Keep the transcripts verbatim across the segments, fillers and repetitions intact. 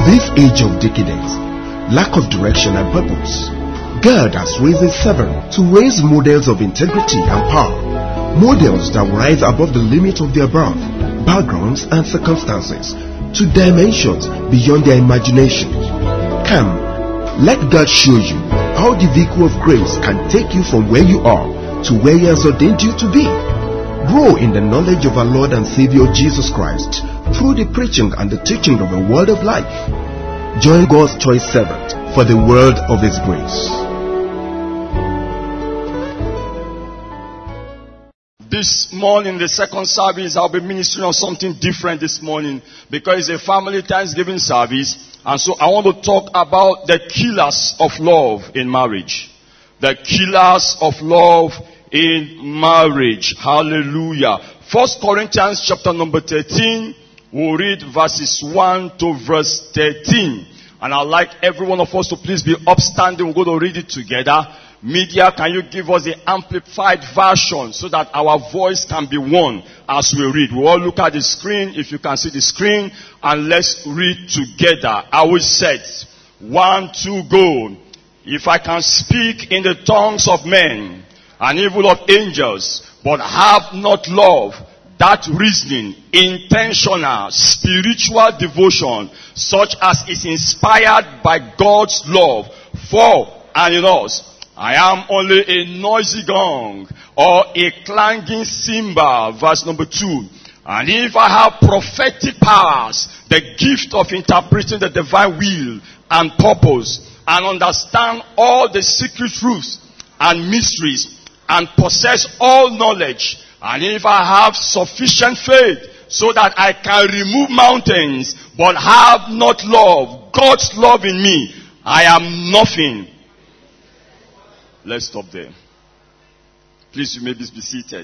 this age of decadence, lack of direction and purpose, God has raised His servant to raise models of integrity and power, models that rise above the limit of their birth, backgrounds and circumstances, to dimensions beyond their imagination. Come, let God show you how the vehicle of grace can take you from where you are to where He has ordained you to be. Grow in the knowledge of our Lord and Savior Jesus Christ through the preaching and the teaching of the Word of life. Join God's choice servant for the world of His grace. This morning, the second service, I'll be ministering on something different this morning because it's a family Thanksgiving service. And so I want to talk about the killers of love in marriage. The killers of love in marriage. Hallelujah. First Corinthians chapter number thirteen. We'll read verses one to verse thirteen. And I'd like every one of us to please be upstanding. We're going to read it together. Media, can you give us the amplified version so that our voice can be won as we read? We'll all look at the screen, if you can see the screen, and let's read together. I will set. One, two, go. If I can speak in the tongues of men and even of angels, but have not love, that reasoning, intentional, spiritual devotion, such as is inspired by God's love for and in us, I am only a noisy gong or a clanging cymbal. Verse number two. And if I have prophetic powers, the gift of interpreting the divine will and purpose, and understand all the secret truths and mysteries, and possess all knowledge, and if I have sufficient faith so that I can remove mountains, but have not love, God's love in me, I am nothing. Let's stop there. Please, you may be seated.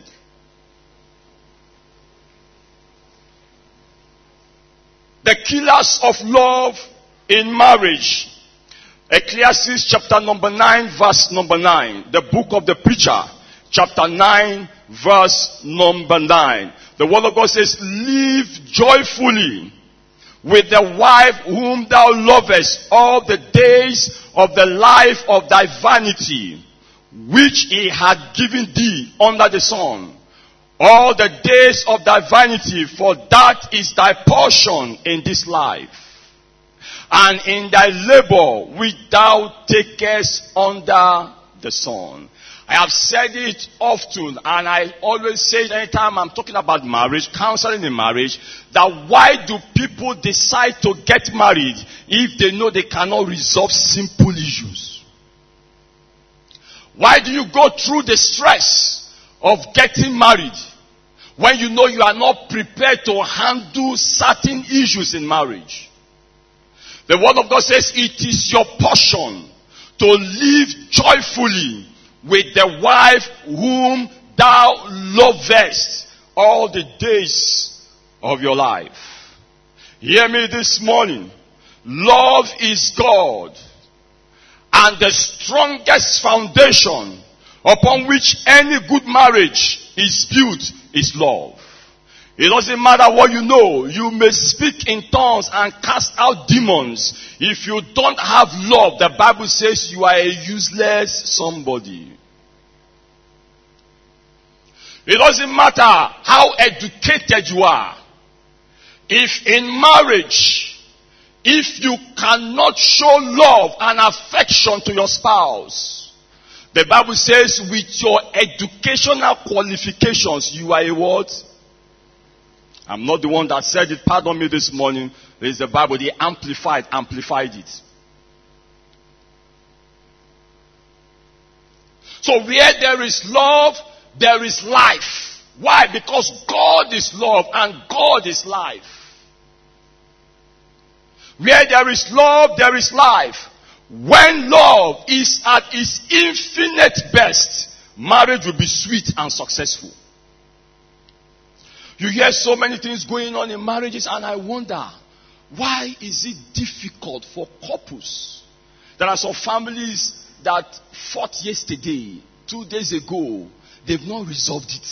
The killers of love in marriage. Ecclesiastes chapter number nine, verse number nine. The book of the preacher, chapter nine, verse number nine. The word of God says, live joyfully with the wife whom thou lovest all the days of the life of thy vanity, which he had given thee under the sun. All the days of thy vanity, for that is thy portion in this life. And in thy labor which thou takest under the sun. I have said it often, and I always say it anytime I'm talking about marriage, counseling in marriage, that why do people decide to get married if they know they cannot resolve simple issues? Why do you go through the stress of getting married when you know you are not prepared to handle certain issues in marriage? The word of God says it is your portion to live joyfully with the wife whom thou lovest all the days of your life. Hear me this morning. Love is God. And the strongest foundation upon which any good marriage is built is love. It doesn't matter what you know. You may speak in tongues and cast out demons. If you don't have love, the Bible says you are a useless somebody. It doesn't matter how educated you are. If in marriage, if you cannot show love and affection to your spouse, the Bible says with your educational qualifications, you are a what? I'm not the one that said it. Pardon me this morning. It is the Bible. They amplified, amplified it. So where there is love, there is life. Why? Because God is love and God is life. Where there is love, there is life. When love is at its infinite best, marriage will be sweet and successful. You hear so many things going on in marriages, and I wonder, why is it difficult for couples? There are some families that fought yesterday, two days ago, they've not resolved it.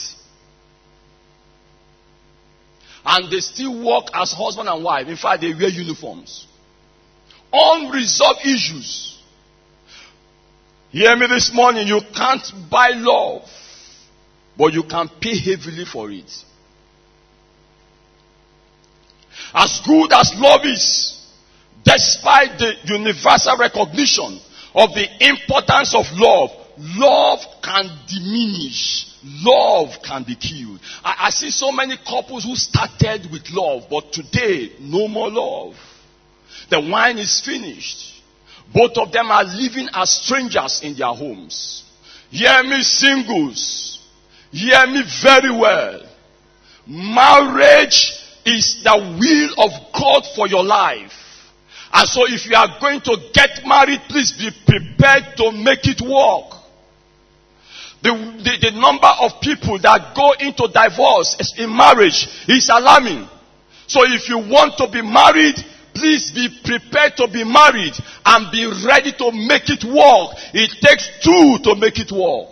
And they still work as husband and wife. In fact, they wear uniforms. unresolved issues. Hear me this morning. You can't buy love, but you can pay heavily for it. As good as love is, despite the universal recognition of the importance of love, love can diminish. Love can be killed. I, I see so many couples who started with love, but today, no more love. The wine is finished. Both of them are living as strangers in their homes. Hear me, singles. Hear me very well. Marriage is the will of God for your life. And so if you are going to get married, please be prepared to make it work. The, the, the number of people that go into divorce in marriage is alarming. So if you want to be married, please be prepared to be married and be ready to make it work. It takes two to make it work.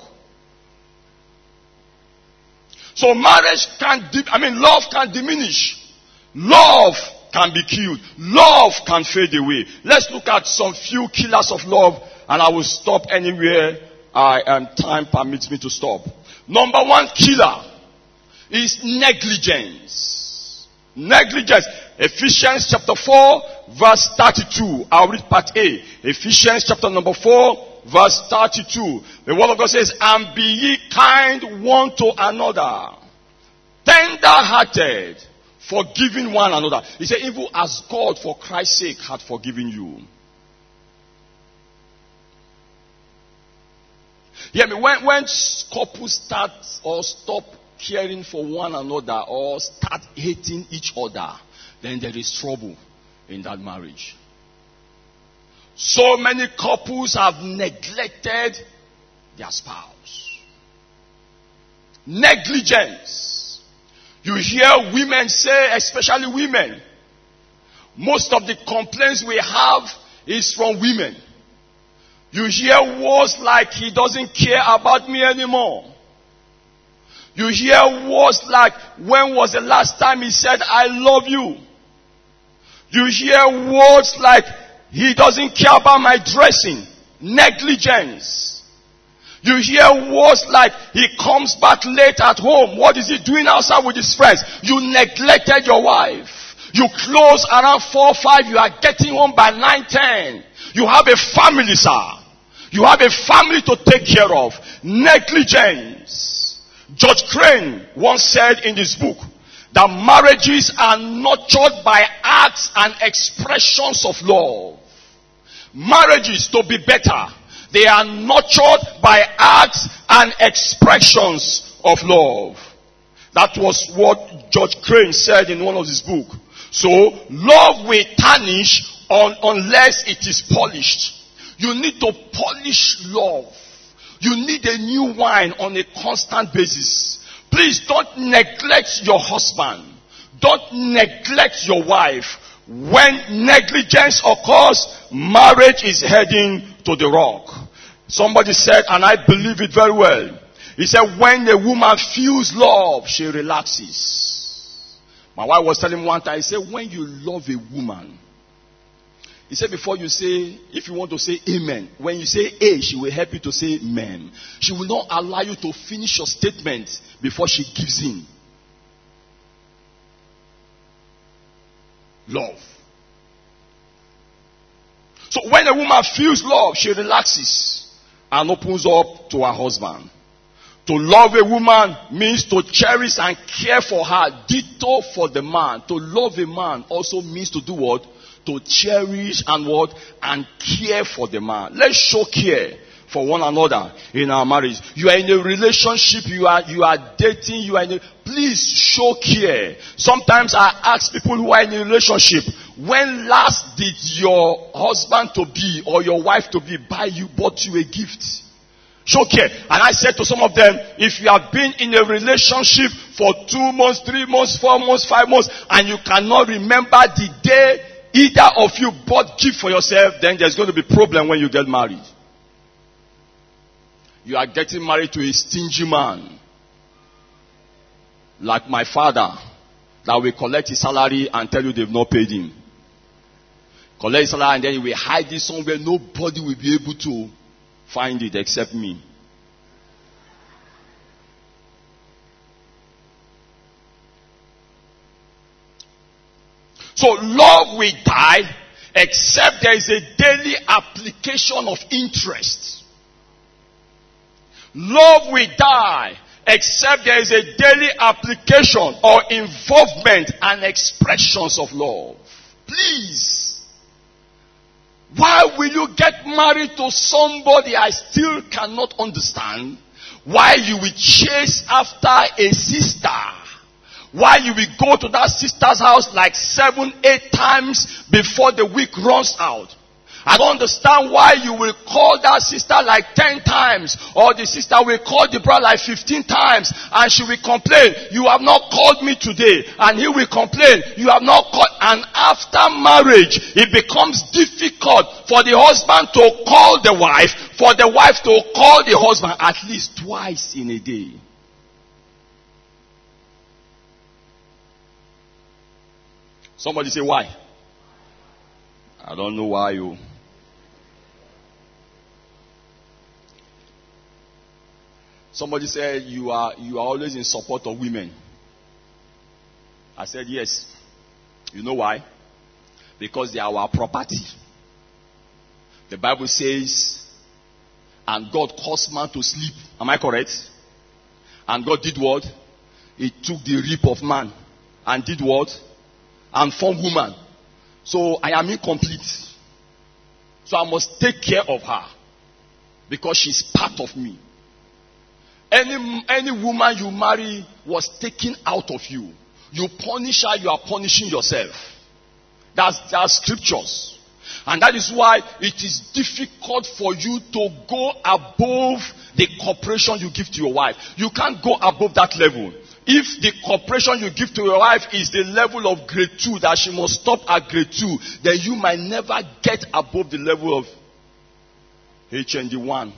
So marriage can, I mean, love can diminish. Love can be killed. Love can fade away. Let's look at some few killers of love, and I will stop anywhere I and time permits me to stop. Number one killer is negligence. Negligence. Ephesians chapter four, verse thirty-two. I'll read part A. Ephesians chapter number four, verse thirty-two. The word of God says, and be ye kind one to another, tender-hearted, forgiving one another. He said, even as God for Christ's sake had forgiven you. Hear me, when, when couples start or stop caring for one another or start hating each other, then there is trouble in that marriage. So many couples have neglected their spouse. Negligence. You hear women say, especially women, most of the complaints we have is from women. You hear words like, he doesn't care about me anymore. You hear words like, when was the last time he said, I love you? You hear words like, he doesn't care about my dressing. Negligence. You hear words like, he comes back late at home. What is he doing outside with his friends? You neglected your wife. You close around four, five. You are getting home by nine, ten. You have a family, sir. You have a family to take care of. Negligence. George Crane once said in this book that marriages are nurtured by acts and expressions of love. Marriages, to be better, they are nurtured by acts and expressions of love. That was what George Crane said in one of his books. So, love will tarnish on, unless it is polished. You need to polish love. You need a new wine on a constant basis. Please don't neglect your husband. Don't neglect your wife. When negligence occurs, marriage is heading to the rock. Somebody said, and I believe it very well. He said, when a woman feels love, she relaxes. My wife was telling me one time, he said, when you love a woman, he said, before you say, if you want to say amen, when you say A, she will help you to say amen. She will not allow you to finish your statement before she gives in. Love. So when a woman feels love, she relaxes and opens up to her husband. To love a woman means to cherish and care for her. Ditto for the man. To love a man also means to do what? To cherish and what? And care for the man. Let's show care for one another in our marriage. You are in a relationship, you are you are dating, you are in a, please show care. Sometimes I ask people who are in a relationship, when last did your husband to be or your wife to be buy you, bought you a gift? Show care. And I said to some of them, if you have been in a relationship for two months, three months, four months, five months, and you cannot remember the day either of you bought gift for yourself, then there's going to be problem when you get married. You are getting married to a stingy man, like my father, that will collect his salary and tell you they've not paid him. collect salary, and then he will hide it somewhere. Nobody will be able to find it except me. So love will die except there is a daily application of interest. Love will die except there is a daily application or involvement and expressions of love. Please. Why will you get married to somebody I still cannot understand? Why you will chase after a sister? Why you will go to that sister's house like seven, eight times before the week runs out? I don't understand why you will call that sister like ten times, or the sister will call the brother like fifteen times, and she will complain, you have not called me today. And he will complain, you have not called. And after marriage, it becomes difficult for the husband to call the wife, for the wife to call the husband at least twice in a day. Somebody say, why? I don't know why you. Somebody said, you are, you are always in support of women. I said, yes. You know why? Because they are our property. The Bible says, and God caused man to sleep. Am I correct? And God did what? He took the rib of man and did what? And formed woman. So I am incomplete. So I must take care of her. Because she's part of me. Any, any woman you marry was taken out of you. You punish her, you are punishing yourself. That's, that's scriptures. And that is why it is difficult for you to go above the cooperation you give to your wife. You can't go above that level. If the cooperation you give to your wife is the level of grade two, that she must stop at grade two, then you might never get above the level of H N D one.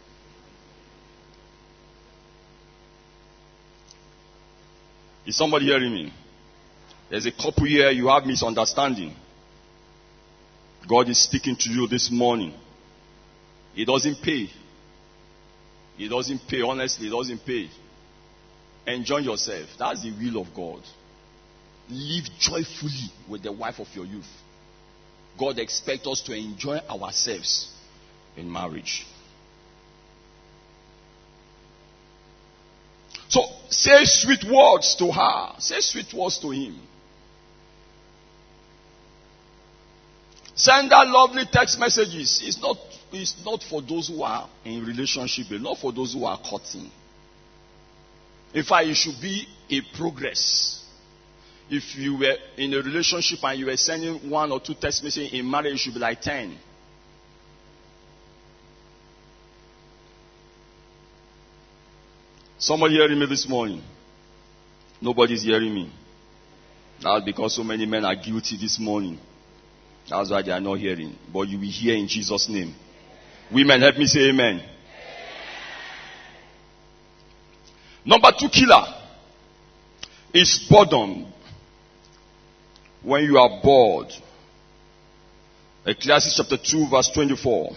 Is somebody hearing me? There's a couple here, you have misunderstanding. God is speaking to you this morning. It doesn't pay. It doesn't pay, honestly, it doesn't pay. Enjoy yourself. That's the will of God. Live joyfully with the wife of your youth. God expects us to enjoy ourselves in marriage. So, say sweet words to her. Say sweet words to him. Send her lovely text messages. It's not, it's not for those who are in relationship, but not for those who are courting. In fact, it should be a progress. If you were in a relationship and you were sending one or two text messages, in marriage it should be like ten. Somebody hearing me this morning? Nobody's hearing me. That's because so many men are guilty this morning. That's why they are not hearing. But you will hear in Jesus' name. Women, help me say amen. Amen. Number two killer is boredom. When you are bored. Ecclesiastes chapter two verse twenty-four.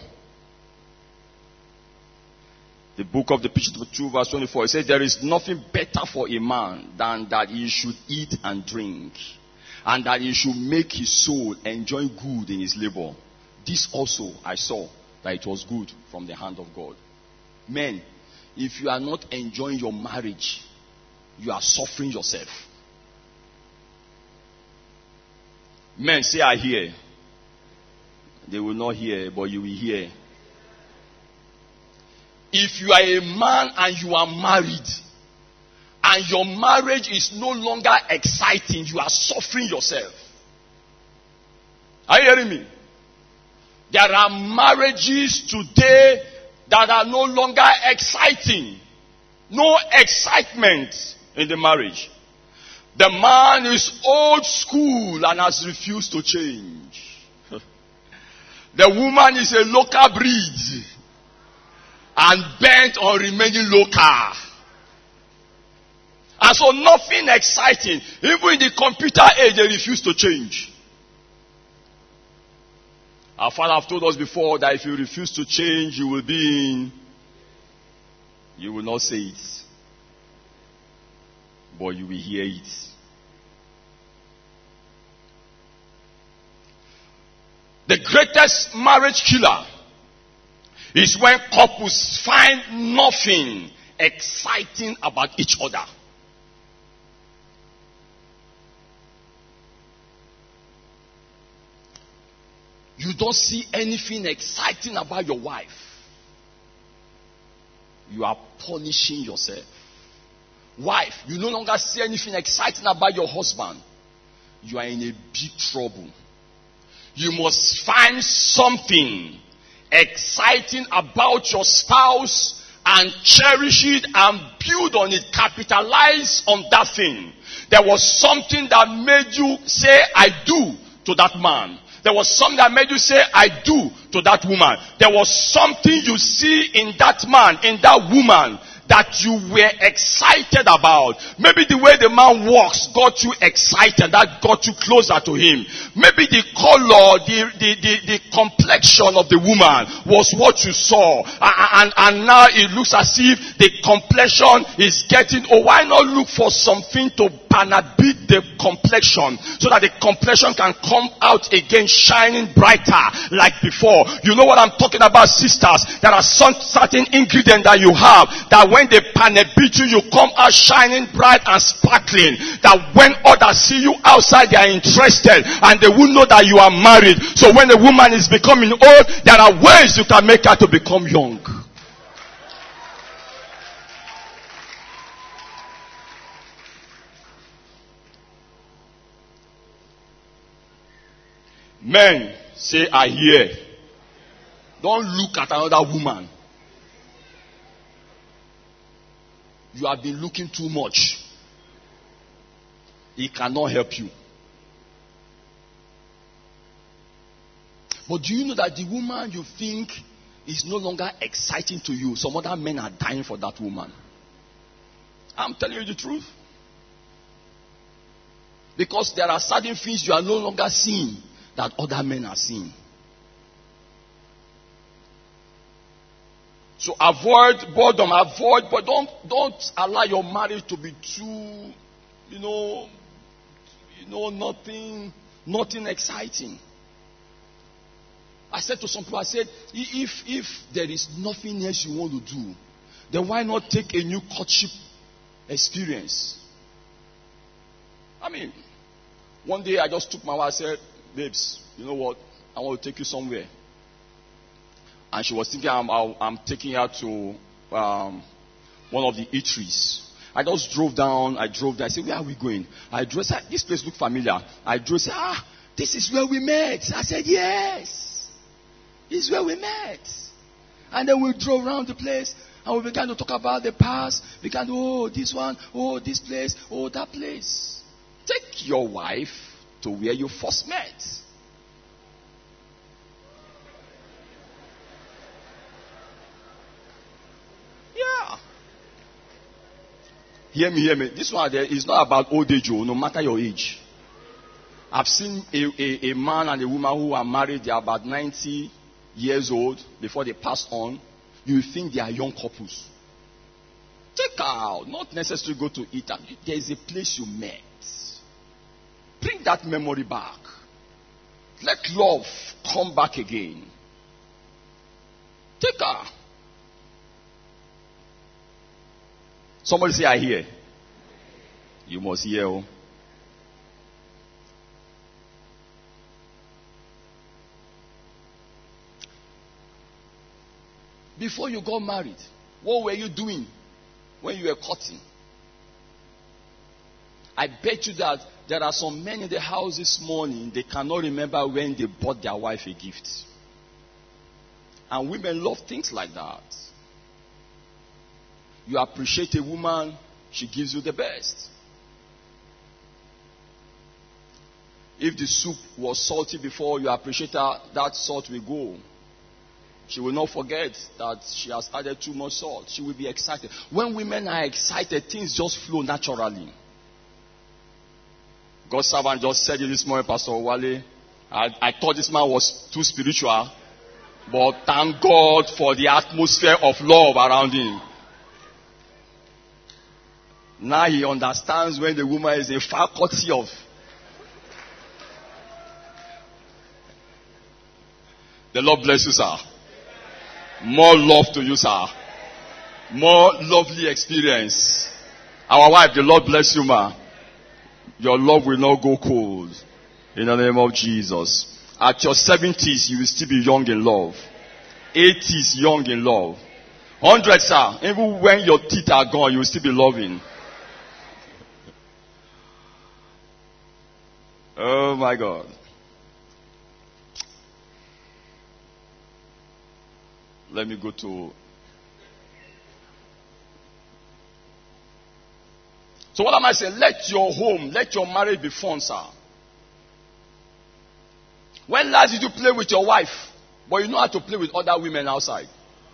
The book of the Preacher, two verse twenty-four. It says, there is nothing better for a man than that he should eat and drink, and that he should make his soul enjoy good in his labor. This also I saw that it was good from the hand of God. Men, if you are not enjoying your marriage, you are suffering yourself. Men, say I hear. They will not hear, but you will hear. If you are a man and you are married, and your marriage is no longer exciting, you are suffering yourself. Are you hearing me? There are marriages today that are no longer exciting. No excitement in the marriage. The man is old school and has refused to change. The woman is a local breed and bent on remaining local. And so nothing exciting. Even in the computer age, they refuse to change. Our father have told us before that if you refuse to change, you will be in. You will not say it, but you will hear it. The greatest marriage killer is when couples find nothing exciting about each other. You don't see anything exciting about your wife. You are punishing yourself. Wife, you no longer see anything exciting about your husband. You are in a big trouble. You must find something exciting about your spouse and cherish it and build on it. Capitalize on that thing. There was something that made you say, I do to that man. There was something that made you say, I do to that woman. There was something you see in that man, in that woman, that you were excited about. Maybe the way the man walks got you excited. That got you closer to him. Maybe the color, the, the, the, the complexion of the woman was what you saw. And, and now it looks as if the complexion is getting, oh, why not look for something to beat the complexion so that the complexion can come out again shining brighter like before. You know what I'm talking about, sisters? There are some certain ingredients that you have that when they beat you, you come out shining bright and sparkling. That when others see you outside, they are interested and they will know that you are married. So when a woman is becoming old, there are ways you can make her to become young. Men, say, I hear. Don't look at another woman. You have been looking too much. It cannot help you. But do you know that the woman you think is no longer exciting to you, some other men are dying for that woman? I'm telling you the truth. Because there are certain things you are no longer seeing that other men are seeing. So avoid boredom, avoid, but don't don't allow your marriage to be too, you know, you know, nothing, nothing exciting. I said to some people, I said, if if there is nothing else you want to do, then why not take a new courtship experience? I mean, one day I just took my wife, I said, babes, you know what? I want to take you somewhere. And she was thinking I'm, I'm taking her to um, one of the eateries. I just drove down. I drove there. I said, where are we going? I drove. Said, this place looked familiar. I drove. Said, ah, this is where we met. I said, yes. This is where we met. And then we drove around the place. And we began to talk about the past. We began to, oh, this one. Oh, this place. Oh, that place. Take your wife to where you first met. Yeah. Hear me, hear me. This one there is not about old age, no matter your age. I've seen a, a, a man and a woman who are married, they are about ninety years old before they pass on. You think they are young couples. Take her out. Not necessarily go to eat. There is a place you met. Bring that memory back. Let love come back again. Take her. Somebody say, I hear. You must hear. Oh. Before you got married, what were you doing when you were courting? I bet you that there are some men in the house this morning, they cannot remember when they bought their wife a gift. And women love things like that. You appreciate a woman, she gives you the best. If the soup was salty before, you appreciate her, that salt will go. She will not forget that she has added too much salt. She will be excited. When women are excited, things just flow naturally. God's servant just said it this morning, Pastor Wale. I, I thought this man was too spiritual. But thank God for the atmosphere of love around him. Now he understands when the woman is a faculty of. The Lord bless you, sir. More love to you, sir. More lovely experience. Our wife, the Lord bless you, ma. Your love will not go cold. In the name of Jesus. At your seventies, you will still be young in love. eighties, young in love. Hundreds, sir. Even when your teeth are gone, you will still be loving. Oh my God. Let me go to. So what am I saying? Let your home, let your marriage be fun, sir. When last did you play with your wife, but you know how to play with other women outside?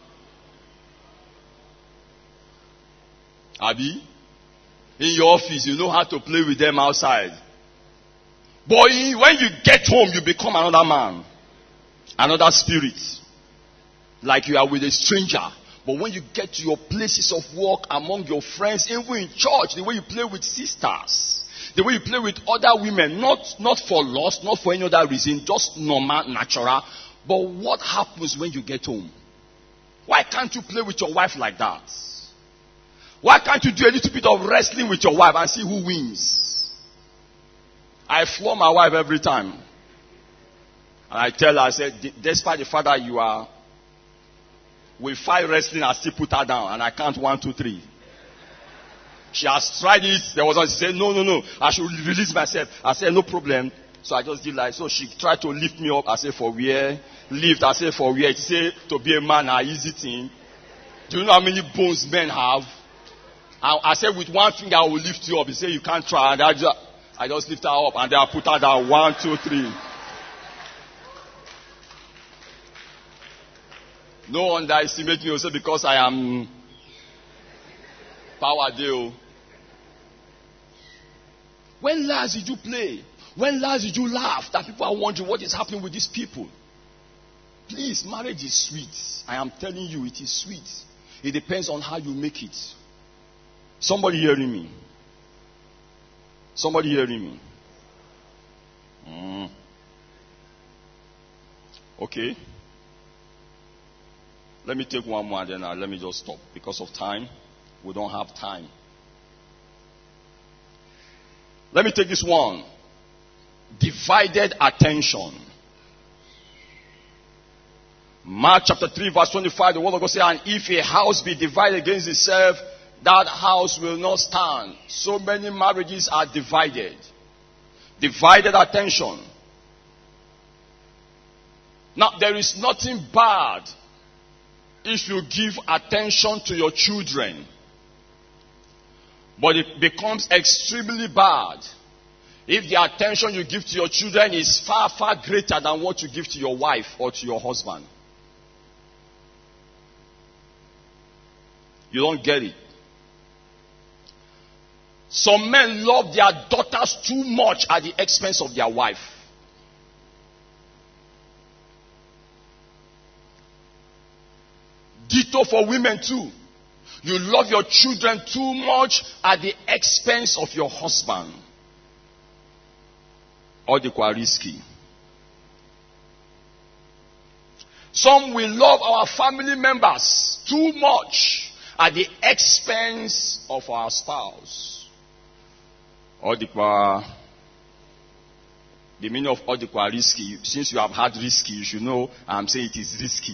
Abi? In your office, you know how to play with them outside. But when you get home, you become another man. Another spirit. Like you are with a stranger. But when you get to your places of work, among your friends, even in church, the way you play with sisters, the way you play with other women, not, not for lust, not for any other reason, just normal, natural. But what happens when you get home? Why can't you play with your wife like that? Why can't you do a little bit of wrestling with your wife and see who wins? I floor my wife every time. And I tell her, I said, despite the fact that you are with five wrestling, I still put her down. And I count one, two, three. She has tried it. There was one, she said, no, no, no. I should release myself. I said, no problem. So I just did like, so she tried to lift me up. I said, for where? Lift. I said, for where? She said, to be a man, an easy thing. Do you know how many bones men have? I, I said, with one finger, I will lift you up. He said, you can't try. And I just, I just lift her up. And then I put her down. One, two, three. No underestimate me also because I am power deal. When last did you play? When last did you laugh? That people are wondering what is happening with these people. Please, marriage is sweet. I am telling you, it is sweet. It depends on how you make it. Somebody hearing me? Somebody hearing me? Mm. Okay. Let me take one more and then uh, let me just stop. Because of time, we don't have time. Let me take this one. Divided attention. Mark chapter three verse twenty-five, the word of God says, and if a house be divided against itself, that house will not stand. So many marriages are divided. Divided attention. Now, there is nothing bad if you give attention to your children. But it becomes extremely bad if the attention you give to your children is far, far greater than what you give to your wife or to your husband. You don't get it. Some men love their daughters too much at the expense of their wife. Ditto for women too. You love your children too much at the expense of your husband. Or the risky. Some will love our family members too much at the expense of our spouse. Or the the meaning of all the risky. Since you have had risky, you should know I'm saying it is risky.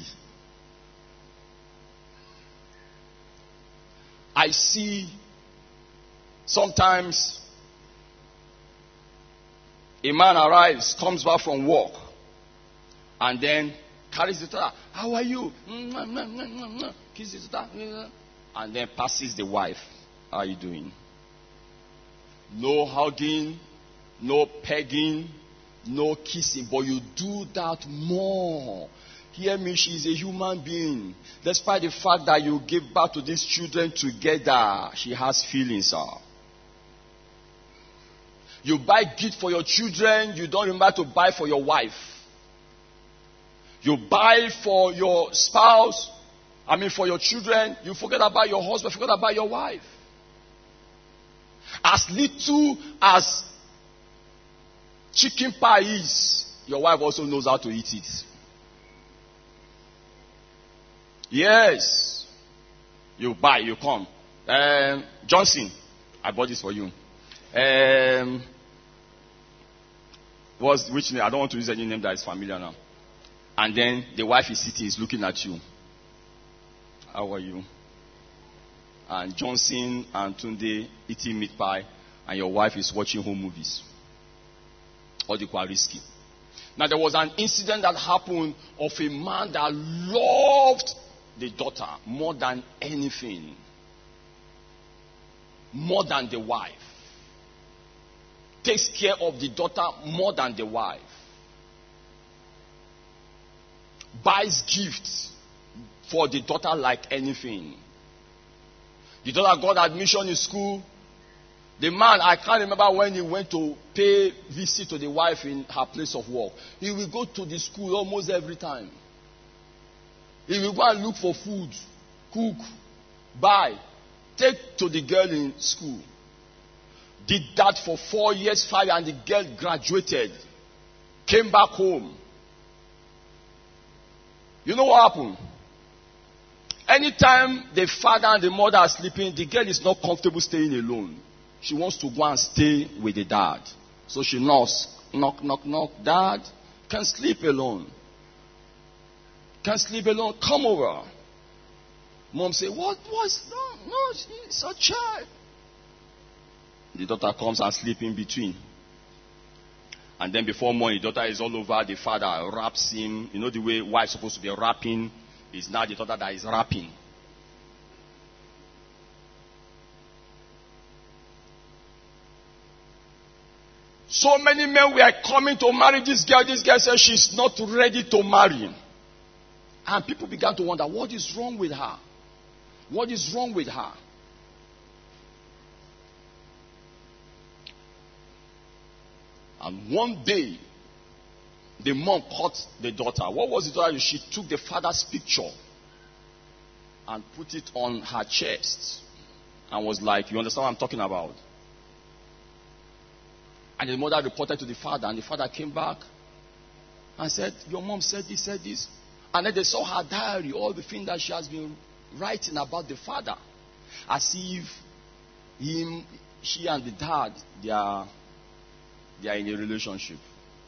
I see sometimes a man arrives, comes back from work, and then carries the daughter. How are you? Kisses the daughter, and then passes the wife. How are you doing? No hugging, no pegging, no kissing, but you do that more. Hear me, she is a human being. Despite the fact that you give birth to these children together, she has feelings. Sir. You buy gift for your children, you don't remember to buy for your wife. You buy for your spouse, I mean for your children, you forget about your husband, forget about your wife. As little as chicken pie is, your wife also knows how to eat it. Yes. You buy, you come. Um, Johnson, I bought this for you. Um, what's, which name? I don't want to use any name that is familiar now. And then the wife is sitting, is looking at you. How are you? And Johnson and Tunde eating meat pie, and your wife is watching home movies. All the quite risky. Now there was an incident that happened of a man that loved the daughter more than anything. More than the wife. Takes care of the daughter more than the wife. Buys gifts for the daughter like anything. The daughter got admission in school. The man, I can't remember when he went to pay visit to the wife in her place of work. He will go to the school almost every time. He will go and look for food, cook, buy, take to the girl in school. Did that for four years, five, and the girl graduated. Came back home. You know what happened? Anytime the father and the mother are sleeping, the girl is not comfortable staying alone. She wants to go and stay with the dad. So she knocks, knock, knock, knock. Dad, can sleep alone. Can sleep alone. Come over. Mom say, what was no, no, she's a child. The daughter comes and sleeps in between. And then before morning, the daughter is all over. The father wraps him. You know the way wife is supposed to be wrapping. It's now the daughter that is wrapping. So many men were coming to marry this girl. This girl said she's not ready to marry. And people began to wonder, what is wrong with her? What is wrong with her? And one day, the mom caught the daughter. What was the daughter? She took the father's picture and put it on her chest. And was like, you understand what I'm talking about? And the mother reported to the father. And the father came back and said, your mom said this, said this. And then they saw her diary, all the things that she has been writing about the father. As if him, she and the dad, they are, they are in a relationship.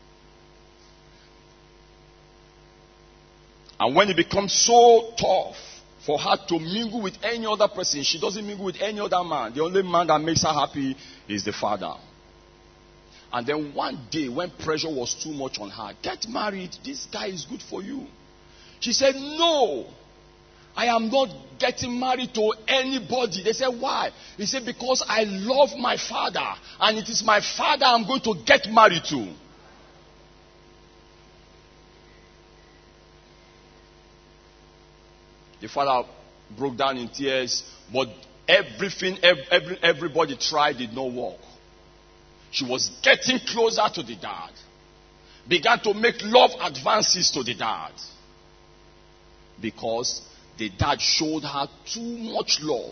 And when it becomes so tough for her to mingle with any other person, she doesn't mingle with any other man. The only man that makes her happy is the father. And then one day, when pressure was too much on her, get married, this guy is good for you. She said, no, I am not getting married to anybody. They said, why? He said, because I love my father, and it is my father I'm going to get married to. The father broke down in tears, but everything, every, everybody tried, did not work. She was getting closer to the dad. Began to make love advances to the dad. Because the dad showed her too much love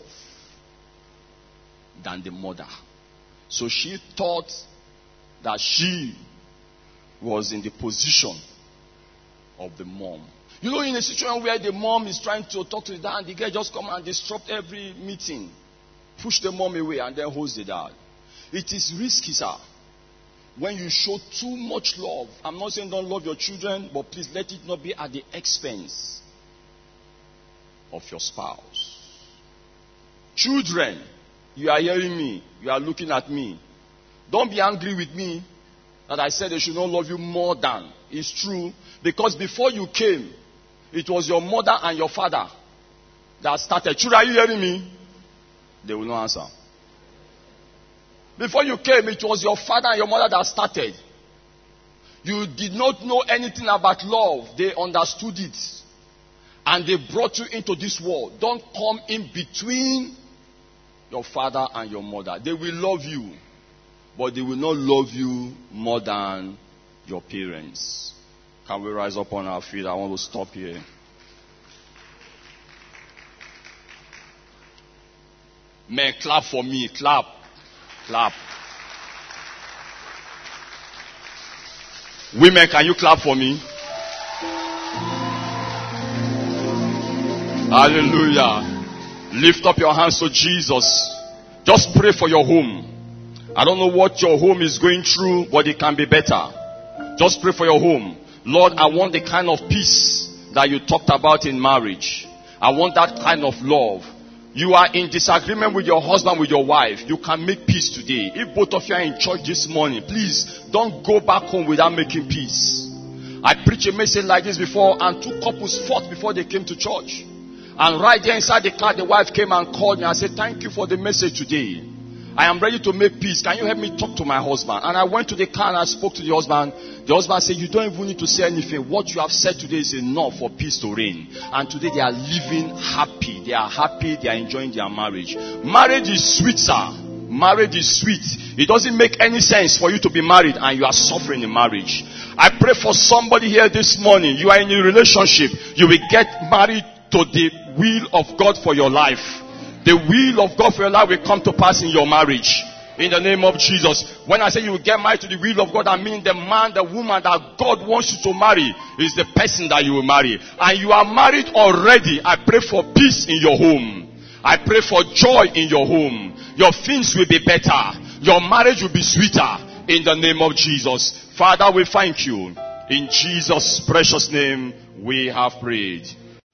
than the mother. So she thought that she was in the position of the mom. You know, in a situation where the mom is trying to talk to the dad, and the girl just come and disrupt every meeting, push the mom away, and then holds the dad. It is risky, sir. When you show too much love, I'm not saying don't love your children, but please let it not be at the expense of your spouse. Children, you are hearing me, you are looking at me. Don't be angry with me that I said they should not love you more than. It's true, because before you came, it was your mother and your father that started. Children, are you hearing me? They will not answer. Before you came, it was your father and your mother that started. You did not know anything about love. They understood it. And they brought you into this world. Don't come in between your father and your mother. They will love you. but they will not love you more than your parents. Can we rise up on our feet? I want to stop here. Men, clap for me. Clap. Clap. Women, can you clap for me? Hallelujah. Lift up your hands to Jesus. Just pray for your home. I don't know what your home is going through, but it can be better. Just pray for your home. Lord, I want the kind of peace that you talked about in marriage. I want that kind of love. You are in disagreement with your husband, with your wife. You can make peace today. If both of you are in church this morning, please don't go back home without making peace. I preached a message like this before, and two couples fought before they came to church. And right there inside the car, the wife came and called me and said, thank you for the message today. I am ready to make peace. Can you help me talk to my husband? And I went to the car and I spoke to the husband. The husband said, you don't even need to say anything. What you have said today is enough for peace to reign. And today they are living happy. They are happy. They are enjoying their marriage. Marriage is sweet, sir. Marriage is sweet. It doesn't make any sense for you to be married and you are suffering in marriage. I pray for somebody here this morning. You are in a relationship. You will get married to the will of God for your life. The will of God for your life will come to pass in your marriage. In the name of Jesus. When I say you will get married to the will of God, I mean the man, the woman that God wants you to marry is the person that you will marry. And you are married already. I pray for peace in your home. I pray for joy in your home. Your things will be better. Your marriage will be sweeter. In the name of Jesus. Father, we thank you. In Jesus' precious name we have prayed.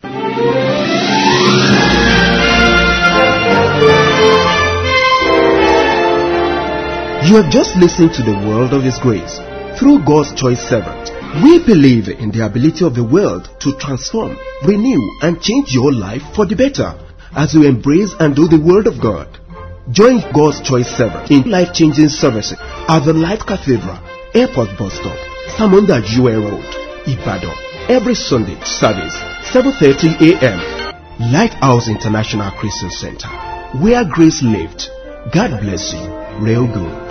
You have just listened to the World of His Grace through God's Choice Servant. We believe in the ability of the world to transform, renew, and change your life for the better as you embrace and do the Word of God. Join God's Choice Servant in life-changing services at the Light Cathedral, Airport Bus Stop, Samunda Jue Road, Ibadan. Every Sunday service, seven thirty a.m. Lighthouse International Christian Center, where grace lived. God bless you. Real good.